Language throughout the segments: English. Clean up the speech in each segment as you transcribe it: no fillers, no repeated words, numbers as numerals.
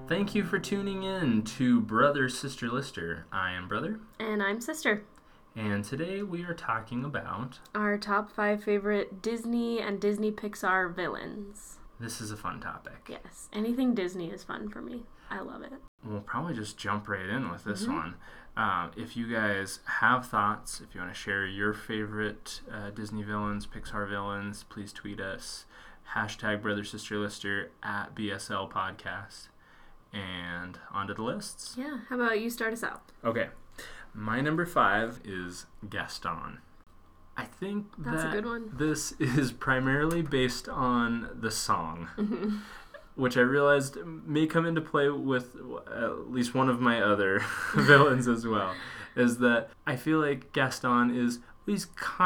Thank you for tuning in to Brother Sister Lister. I am Brother. And I'm Sister. And today we are talking about our top 5 favorite Disney and Disney Pixar villains. This is a fun topic. Yes. Anything Disney is fun for me. I love it. We'll probably just jump right in with this one. If you guys have thoughts, if you want to share your favorite Disney villains, Pixar villains, please tweet us. Hashtag Brother Sister Lister at BSL Podcast. And on to the lists. Yeah. How about you start us out? Okay. My number 5 is Gaston. I think that's a good one. This is primarily based on the song, which I realized may come into play with at least one of my other villains as well, is that I feel like Gaston he's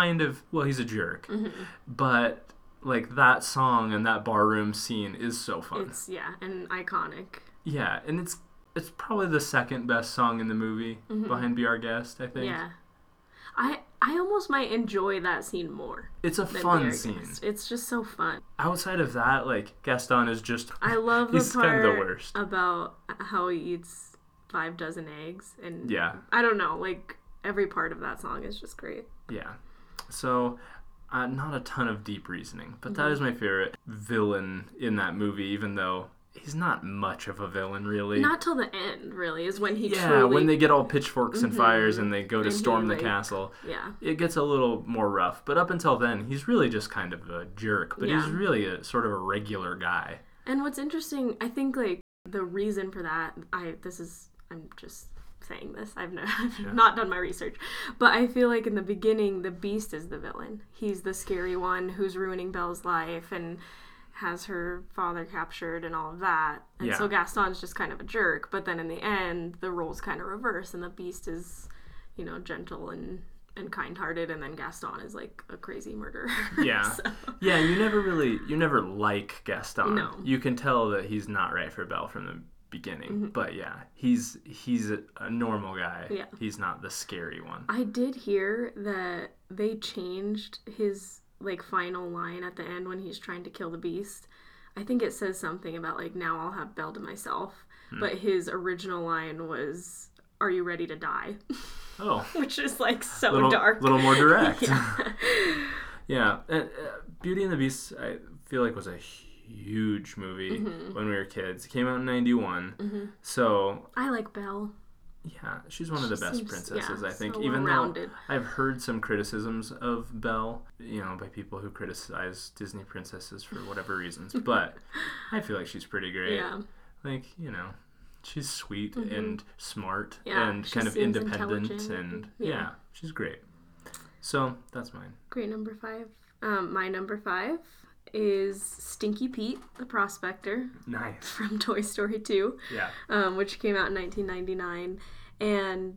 a jerk, but like that song and that barroom scene is so fun. And iconic. Yeah, and it's probably the second best song in the movie behind Be Our Guest, I think. Yeah. I almost might enjoy that scene more. It's a fun scene. It's just so fun. Outside of that, like, Gaston is just... I love the he's part kind of the worst. About how he eats 5 dozen eggs. And yeah. I don't know, like, every part of that song is just great. Yeah. So, not a ton of deep reasoning, but that is my favorite villain in that movie, even though... he's not much of a villain, really. Not till the end, really, is when he truly... Yeah, when they get all pitchforks and fires and they go to storm the castle. Yeah. It gets a little more rough. But up until then, he's really just kind of a jerk. But he's really a sort of a regular guy. And what's interesting, I think, like, the reason for that... I'm just saying this. I've not done my research. But I feel like in the beginning, the Beast is the villain. He's the scary one who's ruining Belle's life and... has her father captured and all of that. And so Gaston's just kind of a jerk. But then in the end, the roles kind of reverse. And the Beast is, gentle and kind-hearted. And then Gaston is like a crazy murderer. Yeah. So. Yeah, you never like Gaston. No. You can tell that he's not right for Belle from the beginning. But yeah, he's a normal guy. Yeah. He's not the scary one. I did hear that they changed his... like final line at the end when he's trying to kill the Beast. I think it says something about like, now I'll have Belle to myself. But his original line was, "Are you ready to die?" Oh. Which is like so dark. A little more direct. Yeah. Yeah. Beauty and the Beast, I feel like was a huge movie when we were kids. It came out in 1991. So I like Belle. Yeah, she's one of the best princesses, I think. So even well-rounded. though I've heard some criticisms of Belle, by people who criticize Disney princesses for whatever reasons. But I feel like she's pretty great. Yeah. Like, she's sweet and smart Yeah, and kind of independent. And yeah, she's great. So, that's mine. Great number 5. My number 5 is Stinky Pete, the Prospector. Nice. From Toy Story 2. Yeah. Which came out in 1999. And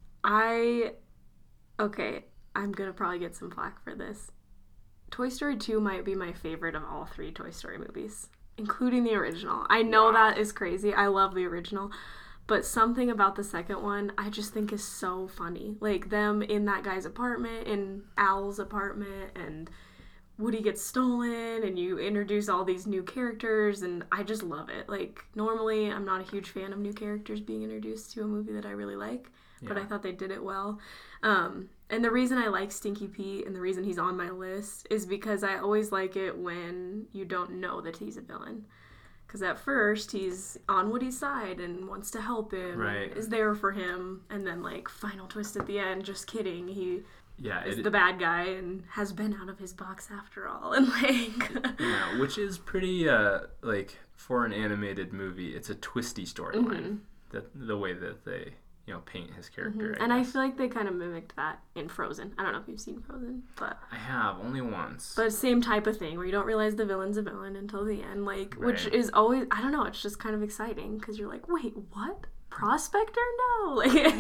I'm going to probably get some flack for this. Toy Story 2 might be my favorite of all 3 Toy Story movies, including the original. I know that is crazy. I love the original. But something about the second one I just think is so funny. Like them in that guy's apartment, in Al's apartment, and... Woody gets stolen, and you introduce all these new characters, and I just love it. Like, normally, I'm not a huge fan of new characters being introduced to a movie that I really like, but I thought they did it well. And the reason I like Stinky Pete, and the reason he's on my list, is because I always like it when you don't know that he's a villain. Because at first, he's on Woody's side and wants to help him, and is there for him, and then, like, final twist at the end, just kidding, he... is the bad guy and has been out of his box after all. And yeah, which is pretty, for an animated movie, it's a twisty storyline. The way that they, paint his character. I feel like they kind of mimicked that in Frozen. I don't know if you've seen Frozen, but... I have, only once. But same type of thing, where you don't realize the villain's a villain until the end, which is always, I don't know, it's just kind of exciting, because you're like, wait, what? Prospector? No.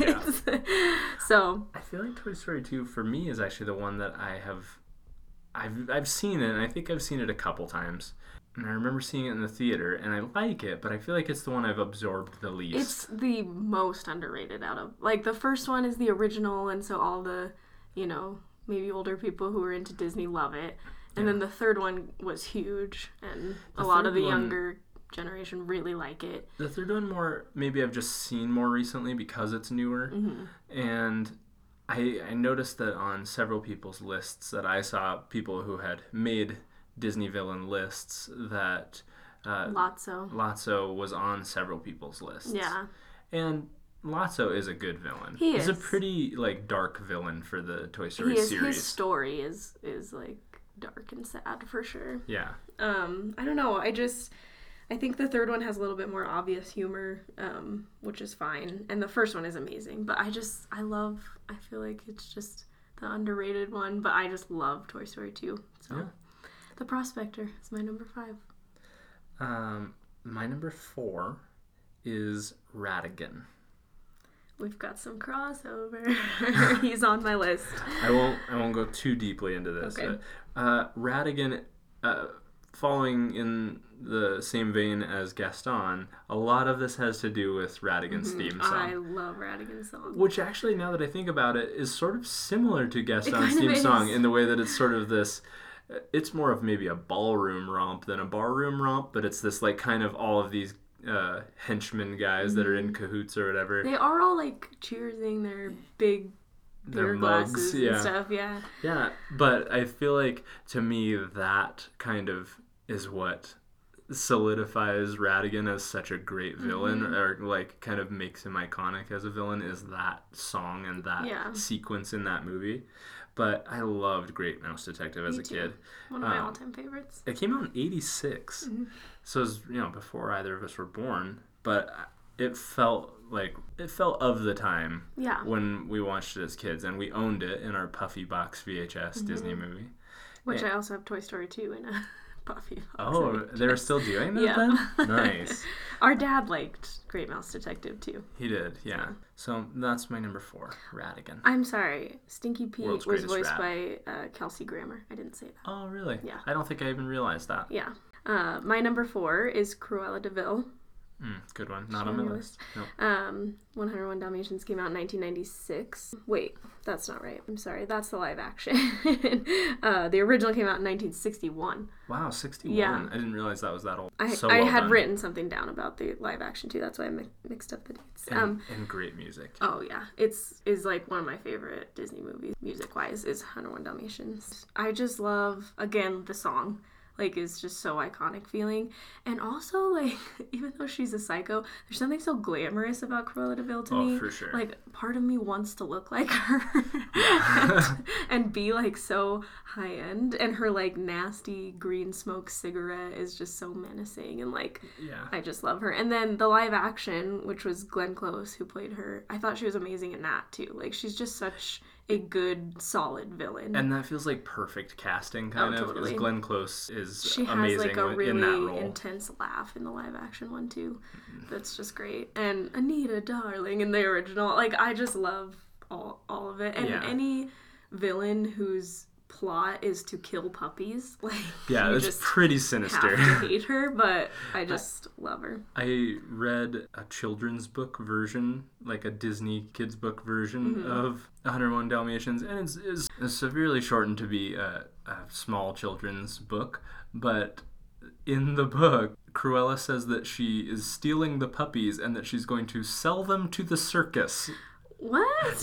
So... I feel like Toy Story 2, for me, is actually the one that I've seen it, and I think I've seen it a couple times. And I remember seeing it in the theater, and I like it, but I feel like it's the one I've absorbed the least. It's the most underrated out of... Like, the first one is the original, and so all the, maybe older people who are into Disney love it. And then the third one was huge, and a lot of the younger generation really like it. The third one more, maybe I've just seen more recently because it's newer. And I noticed that on several people's lists that I saw, people who had made Disney villain lists, that Lotso was on several people's lists. Yeah. And Lotso is a good villain. He's a pretty like dark villain for the Toy Story series. His story is like dark and sad for sure. Yeah. I don't know. I think the third one has a little bit more obvious humor, which is fine. And the first one is amazing. But I feel like it's just the underrated one. But I just love Toy Story 2. So yeah. The Prospector is my number 5. My number 4 is Ratigan. We've got some crossover. He's on my list. I won't go too deeply into this. Okay. Ratigan, following in the same vein as Gaston, a lot of this has to do with Ratigan's theme song. I love Ratigan's song. Which actually, now that I think about it, is sort of similar to Gaston's theme song in the way that it's sort of this... It's more of maybe a ballroom romp than a barroom romp, but it's this like kind of all of these henchmen guys that are in cahoots or whatever. They are all like cheersing their big beer glasses and stuff, yeah. Yeah, but I feel like to me that kind of is what solidifies Ratigan as such a great villain, or like kind of makes him iconic as a villain, is that song and that sequence in that movie. But I loved Great Mouse Detective as a kid. One of my all-time favorites. It came out in 86. So it was, before either of us were born. But it felt of the time when we watched it as kids. And we owned it in our Puffy Box VHS Disney movie. Which I also have Toy Story 2 in a Puffy Box VHS. They were still doing that then? Nice. Our dad liked Great Mouse Detective too. He did, yeah. So that's my number 4, Ratigan. I'm sorry, Stinky Pete was voiced by Kelsey Grammer. I didn't say that. Oh, really? Yeah. I don't think I even realized that. Yeah. My number 4 is Cruella de Vil. Good one. Not on my list. Nope. 101 Dalmatians came out in 1996. Wait, that's not right. I'm sorry. That's the live action. The original came out in 1961. Wow, 61. Yeah. I didn't realize that was that old. I had written something down about the live action too. That's why I mixed up the dates. And great music. Oh yeah, is like one of my favorite Disney movies music wise is 101 Dalmatians. I just love, again, the song. Like, is just so iconic feeling. And also, like, even though she's a psycho, there's something so glamorous about Cruella de Vil to me. Oh, for sure. Like, part of me wants to look like her. and be, like, so high-end. And her, like, nasty green smoke cigarette is just so menacing. And, like, I just love her. And then the live action, which was Glenn Close, who played her, I thought she was amazing in that, too. Like, she's just such a good, solid villain. And that feels like perfect casting, kind of. Totally. Because Glenn Close is she amazing has, like, a really in that role. intense laugh in the live action one, too. That's just great. And Anita Darling in the original. Like, I just love all of it. And any villain whose plot is to kill puppies, like, it's pretty sinister. Have to hate her, but I just love her. I read a children's book version, like a Disney kids book version of 101 Dalmatians, and it's severely shortened to be a small children's book, but in the book, Cruella says that she is stealing the puppies and that she's going to sell them to the circus. What?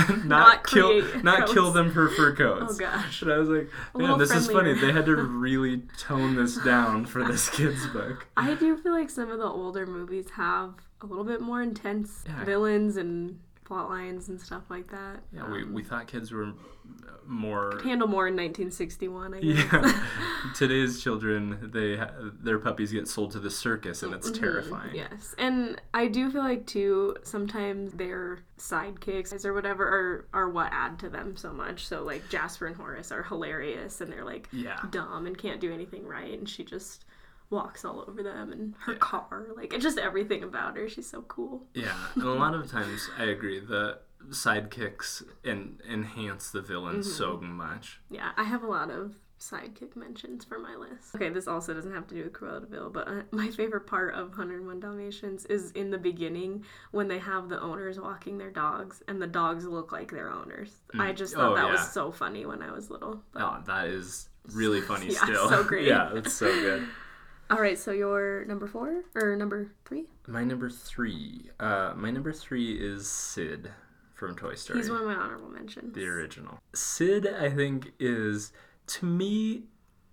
Not kill them for fur coats. Oh gosh. And I was like, man, this is funny. They had to really tone this down for this kid's book. I do feel like some of the older movies have a little bit more intense villains and plot lines and stuff like that. Yeah, we thought kids were more... Could handle more in 1961, I guess. Yeah. Today's children, their puppies get sold to the circus, and it's terrifying. Yes. And I do feel like, too, sometimes their sidekicks or whatever are what add to them so much. So, like, Jasper and Horace are hilarious, and they're, like, dumb and can't do anything right, and she just walks all over them, and her car, like, just everything about her. She's so cool. Yeah, and a lot of times, I agree, the sidekicks enhance the villain so much. Yeah, I have a lot of sidekick mentions for my list. Okay, this also doesn't have to do with Cruella de Vil, but my favorite part of 101 Dalmatians is in the beginning when they have the owners walking their dogs, and the dogs look like their owners. I just thought that was so funny when I was little. But... Oh, that is really funny still. So great. Yeah, it's so good. All right, so your number 4 or number 3? My number 3. My number 3 is Sid from Toy Story. He's one of my honorable mentions. The original. Sid, I think, is, to me,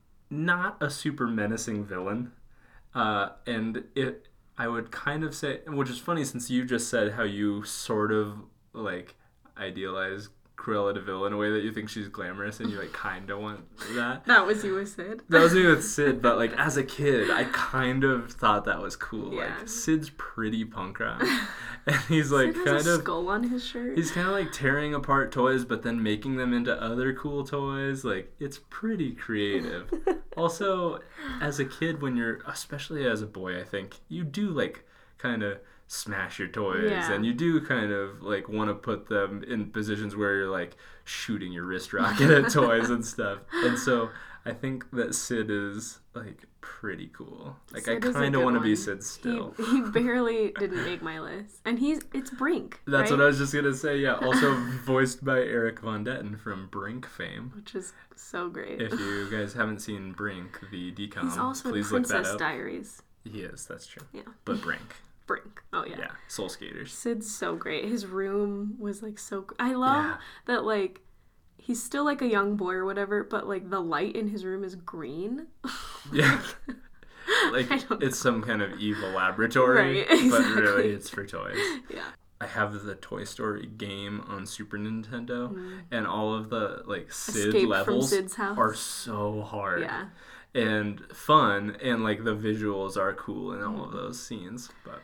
not a super menacing villain. And I would kind of say, which is funny since you just said how you sort of, like, idealize Cruella de Vil in a way that you think she's glamorous and you, like, kind of want that. That was you with Sid? That was me with Sid, but, like, as a kid, I kind of thought that was cool. Yeah. Like, Sid's pretty punk rock. And he's, like, Sid kind has a of... skull on his shirt. He's kind of, like, tearing apart toys, but then making them into other cool toys. Like, it's pretty creative. Also, as a kid, when you're... Especially as a boy, I think, you do, like, kind of... smash your toys, yeah. and you do kind of like want to put them in positions where you're like shooting your wrist rocket at toys and stuff. And so I think that Sid is like pretty cool. Like Sid I kind of want to be Sid still. He barely didn't make my list, and it's Brink. That's right? what I was just gonna say. Yeah, also voiced by Eric Von Detten from Brink fame, which is so great. If you guys haven't seen Brink, the DCOM, he's also please in look that Princess up. Diaries. He is. That's true. Yeah, but Brink. Brink. Oh, yeah. Yeah, Soul Skaters. Sid's so great. His room was, like, so... I love that, like, he's still, like, a young boy or whatever, but, like, the light in his room is green. Yeah. Like, it's some kind of evil laboratory, right, exactly. But really it's for toys. Yeah. I have the Toy Story game on Super Nintendo, and all of the, like, Sid Escape levels from Sid's house. are so hard. Yeah. And fun, and, like, the visuals are cool in all of those scenes, but...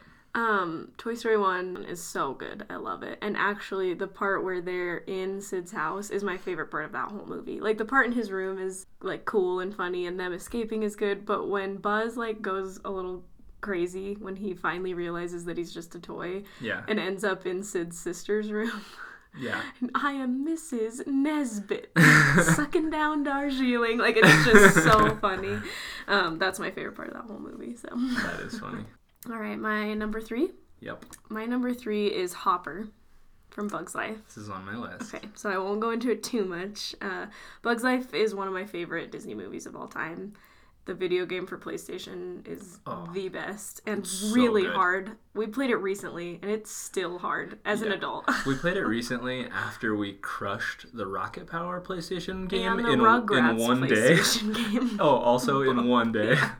Toy Story 1 is so good. I love it. And actually, the part where they're in Sid's house is my favorite part of that whole movie. Like, the part in his room is, like, cool and funny, and them escaping is good, but when Buzz, like, goes a little crazy when he finally realizes that he's just a toy and ends up in Sid's sister's room... Yeah. And I am Mrs. Nesbit, sucking down Darjeeling. Like, it's just so funny. That's my favorite part of that whole movie, so... That is funny. All right, my number 3? Yep. My number 3 is Hopper from Bug's Life. This is on my list. Okay, so I won't go into it too much. Bug's Life is one of my favorite Disney movies of all time. The video game for PlayStation is the best and really hard. We played it recently, and it's still hard as an adult. We played it recently after we crushed the Rocket Power PlayStation game and the in one PlayStation day. Game. Oh, also in one day. Yeah.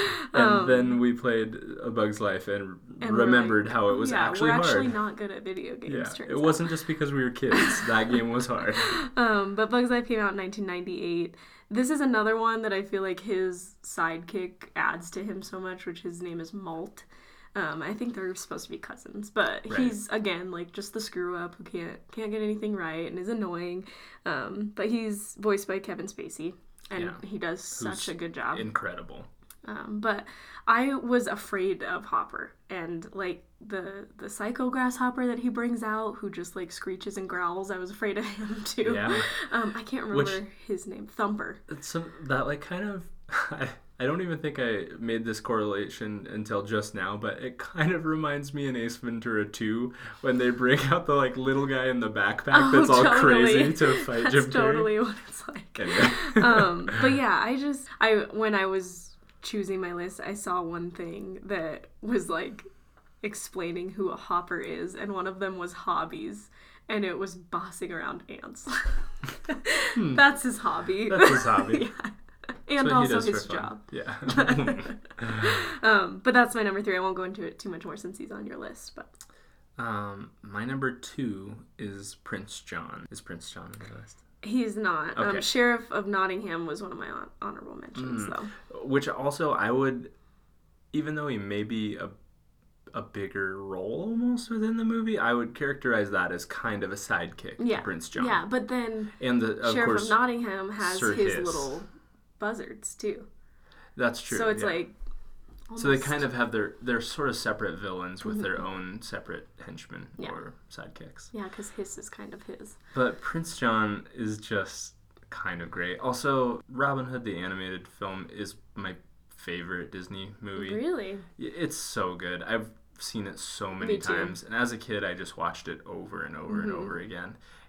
And then we played A Bug's Life and remembered how it was actually hard. We're actually not good at video games, turns it wasn't just because we were kids. That game was hard. But Bug's Life came out in 1998. This is another one that I feel like his sidekick adds to him so much, which his name is Molt. I think they're supposed to be cousins, but he's, again, like, just the screw-up who can't get anything right and is annoying. But he's voiced by Kevin Spacey, and he does such a good job. Incredible. But I was afraid of Hopper, and, like, the psycho grasshopper that he brings out, who just, like, screeches and growls, I was afraid of him, too. Yeah. I can't remember his name. Thumper. That, like, kind of... I don't even think I made this correlation until just now, but it kind of reminds me in Ace Ventura 2 when they bring out the, like, little guy in the backpack that's all crazy to fight Jim Carrey. That's totally what it's like. Anyway. But yeah, when I was choosing my list, I saw one thing that was, like, explaining who a hopper is, and one of them was hobbies, and it was bossing around ants. That's his hobby. That's his hobby. Yeah. And also his job. Yeah. But that's my number 3. I won't go into it too much more since he's on your list. But my number 2 is Prince John. Is Prince John on your list? He's not. Okay. Sheriff of Nottingham was one of my honorable mentions, though. Which also I would, even though he may be a bigger role almost within the movie, I would characterize that as kind of a sidekick to Prince John. Yeah, but then Sheriff of Nottingham has Sir his little buzzards, too. That's true. So it's like... Almost. So they kind of have their sort of separate villains with their own separate henchmen or sidekicks. Yeah, because his is kind of his. But Prince John is just kind of great. Also, Robin Hood the animated film is my favorite Disney movie. Really? It's so good. I've seen it so many times. And as a kid, I just watched it over and over and over again.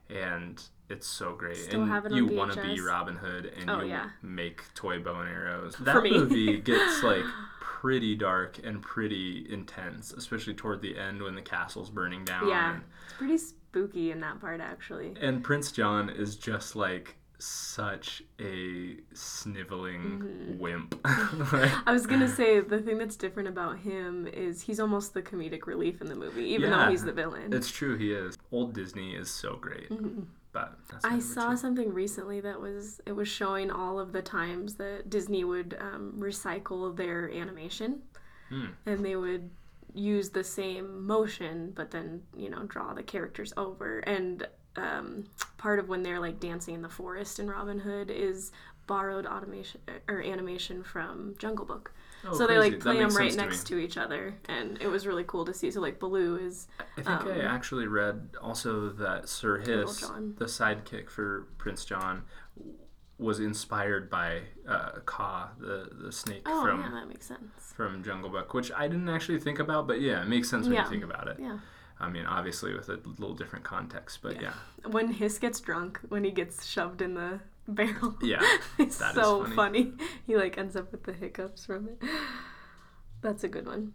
and it's so great. Still and have it on you want to be VHS. Robin Hood, and Oh, you yeah. make toy bow and arrows. For That me. movie gets like pretty dark and pretty intense, especially toward the end when the castle's burning down. Yeah, it's pretty spooky in that part, actually. And Prince John is just like such a sniveling wimp. Like, I was gonna say, the thing that's different about him is he's almost the comedic relief in the movie, even though he's the villain. It's true, he is. Old Disney is so great. But that's my I number saw 2. something recently that was showing all of the times that Disney would recycle their animation, and they would use the same motion, but then draw the characters over. And part of when they're like dancing in the forest in Robin Hood is borrowed animation from Jungle Book. Oh, so crazy. they like That play makes them right sense next to each other, and it was really cool to see. So like Baloo is I think I actually read also that Sir Hiss, John. the sidekick for Prince John, was inspired by Kaa, the snake yeah, that makes sense. from Jungle Book, which I didn't actually think about, but yeah, it makes sense when you think about it. Yeah. I mean, obviously with a little different context, but yeah. When Hiss gets drunk, when he gets shoved in the barrel. Yeah, it's that so is funny. He like ends up with the hiccups from it. That's a good one.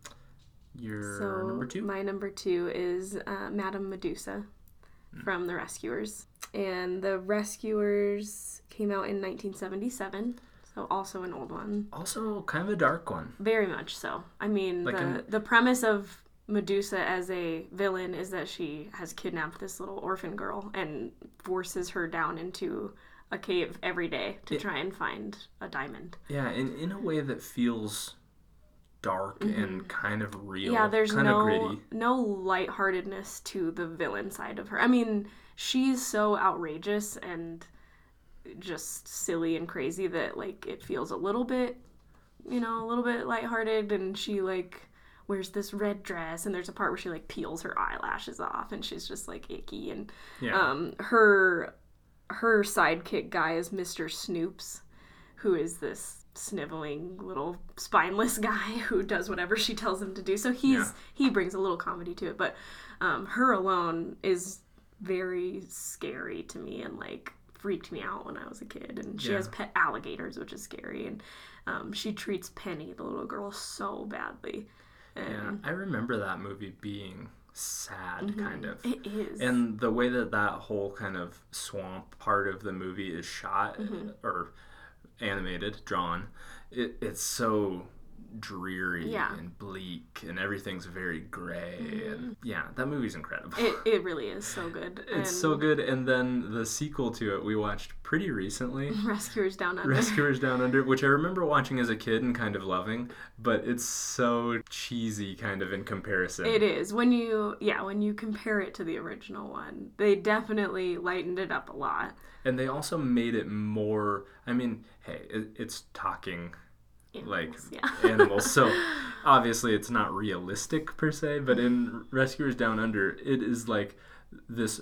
Your number 2? My number 2 is Madame Medusa from The Rescuers. And The Rescuers came out in 1977, so also an old one. Also kind of a dark one. Very much so. I mean, like the premise of Medusa as a villain is that she has kidnapped this little orphan girl and forces her down into a cave every day to try and find a diamond. Yeah, and in a way that feels dark and kind of real. Yeah, there's kind of gritty. no lightheartedness to the villain side of her. I mean, she's so outrageous and just silly and crazy that like it feels a little bit lighthearted, and she like wears this red dress, and there's a part where she like peels her eyelashes off, and she's just like icky, and her sidekick guy is Mr. Snoops, who is this sniveling little spineless guy who does whatever she tells him to do. So he brings a little comedy to it, but her alone is very scary to me and like freaked me out when I was a kid. And she has pet alligators, which is scary, and she treats Penny, the little girl, so badly. Yeah, I remember that movie being sad, kind of. It is. And the way that whole kind of swamp part of the movie is shot or animated, drawn, it's so dreary and bleak, and everything's very gray, and that movie's incredible. It really is so good. It's so good. And then the sequel to it we watched pretty recently, Rescuers Down Under. Rescuers Down Under, which I remember watching as a kid and kind of loving, but it's so cheesy kind of in comparison. It is. When you compare it to the original one, they definitely lightened it up a lot. And they also made it more, I mean, hey, it's talking animals, animals, so obviously it's not realistic per se, but in Rescuers Down Under, it is like this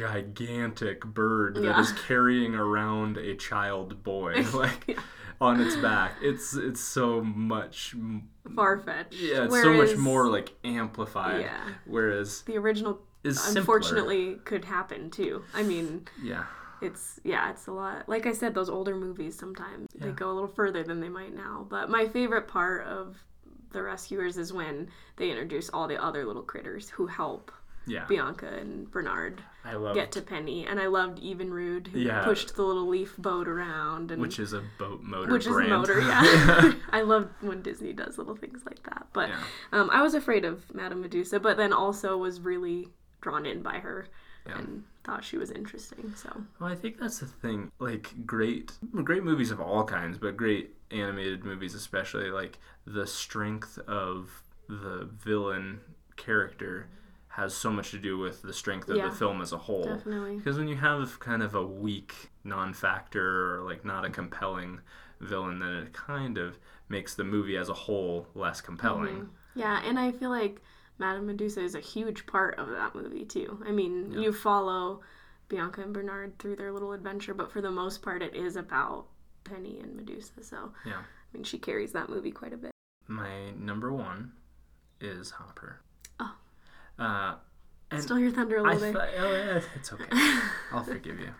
gigantic bird that is carrying around a child boy like on its back. It's so much far-fetched. Yeah, it's so much more like amplified. Yeah. Whereas the original is unfortunately simpler. could happen too. I mean, it's a lot. Like I said, those older movies sometimes they go a little further than they might now. But my favorite part of The Rescuers is when they introduce all the other little critters who help Bianca and Bernard get to Penny. And I loved Evinrude, who pushed the little leaf boat around, and which is a boat motor which brand. Is a motor, yeah. I love when Disney does little things like that. But I was afraid of Madame Medusa, but then also was really drawn in by her and thought she was interesting. So well, I think that's the thing. Like great movies of all kinds, but great animated movies especially, like the strength of the villain character has so much to do with the strength of the film as a whole. Definitely. Because when you have kind of a weak non-factor or like not a compelling villain, then it kind of makes the movie as a whole less compelling. Yeah, and I feel like Madame Medusa is a huge part of that movie too. I mean, you follow Bianca and Bernard through their little adventure, but for the most part it is about Penny and Medusa. So I mean, she carries that movie quite a bit. My number 1 is Hopper. Oh. And Stole your thunder a little bit. It's okay. I'll forgive you.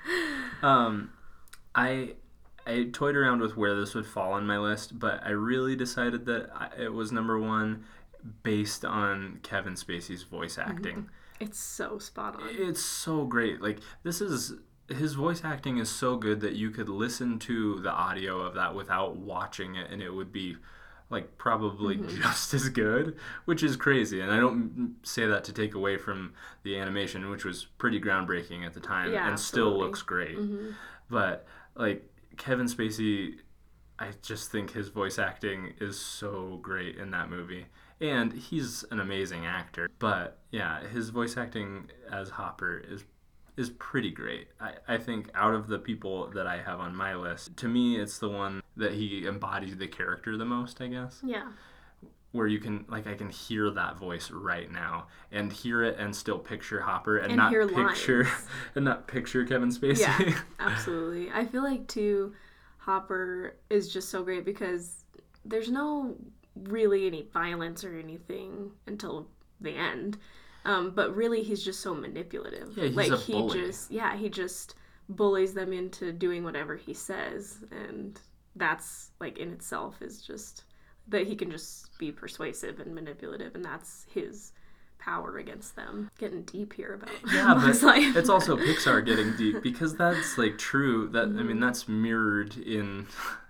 I toyed around with where this would fall on my list, but I really decided that it was number one based on Kevin Spacey's voice acting. Mm-hmm. It's so spot on. It's so great. Like, his voice acting is so good that you could listen to the audio of that without watching it, and it would be like probably just as good, which is crazy. And I don't say that to take away from the animation, which was pretty groundbreaking at the time, and still looks great. But like Kevin Spacey, I just think his voice acting is so great in that movie. And he's an amazing actor. But yeah, his voice acting as Hopper is pretty great. I think out of the people that I have on my list, to me it's the one that he embodies the character the most, I guess. Yeah. Where you can, like, I can hear that voice right now and hear it and still picture Hopper and not picture Kevin Spacey. Yeah, absolutely. I feel like too, Hopper is just so great because there's no really any violence or anything until the end. But really, he's just so manipulative. Yeah, he's a bully. He just bullies them into doing whatever he says, and that's, like, in itself is just that he can just be persuasive and manipulative, and that's his power against them. Getting deep here about but life. It's also Pixar getting deep, because that's, like, true. That I mean, that's mirrored in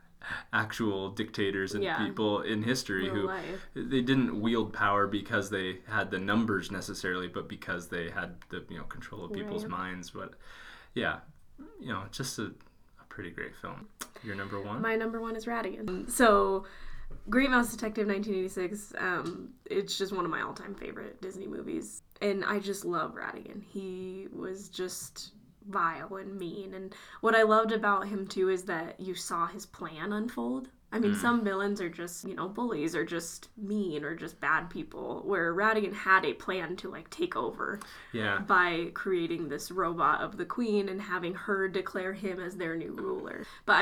actual dictators and people in history who they didn't wield power because they had the numbers necessarily, but because they had the control of people's minds. But yeah, just a pretty great film. Your number one? My number one is Ratigan. So Great Mouse Detective 1986, it's just one of my all-time favorite Disney movies, and I just love Ratigan. He was just vile and mean, and what I loved about him too is that you saw his plan unfold. I mean, some villains are just, bullies or just mean or just bad people, where Ratigan had a plan to, like, take over by creating this robot of the queen and having her declare him as their new ruler. But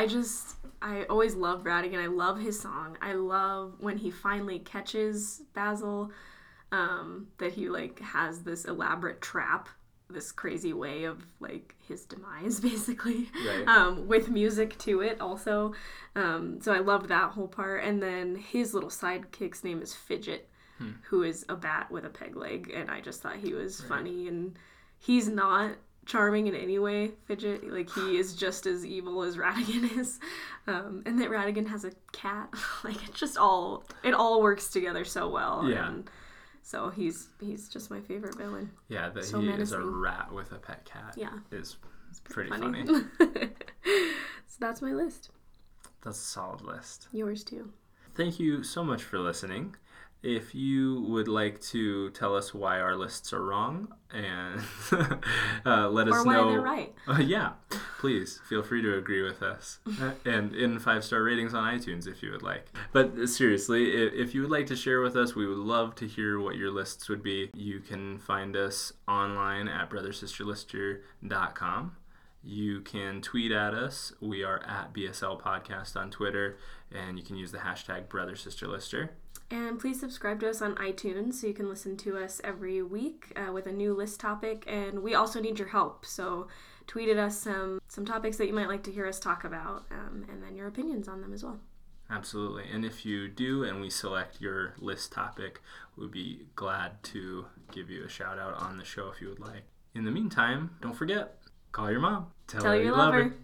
I always loved Ratigan. I love his song. I love when he finally catches Basil, that he, like, has this elaborate trap, this crazy way of, like, his demise, basically, with music to it also. So I loved that whole part. And then his little sidekick's name is Fidget, who is a bat with a peg leg, and I just thought he was funny. And he's not charming in any way, Fidget. Like, he is just as evil as Ratigan is. And that Ratigan has a cat. Like, it all works together so well. Yeah. And so he's just my favorite villain. Yeah, that so he menacing. Is a rat with a pet cat. Yeah. Is pretty funny. So that's my list. That's a solid list. Yours too. Thank you so much for listening. If you would like to tell us why our lists are wrong and let us know. Or why they're right. Yeah, please feel free to agree with us. And in 5-star ratings on iTunes if you would like. But seriously, if you would like to share with us, we would love to hear what your lists would be. You can find us online at brothersisterlister.com. You can tweet at us. We are at BSL Podcast on Twitter, and you can use the hashtag BrotherSisterLister. And please subscribe to us on iTunes so you can listen to us every week with a new list topic. And we also need your help. So tweet at us some topics that you might like to hear us talk about, and then your opinions on them as well. Absolutely. And if you do and we select your list topic, we'd be glad to give you a shout out on the show if you would like. In the meantime, don't forget, call your mom. Tell her you love her.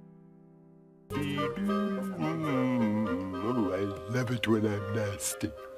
Oh, I love it when I'm nasty.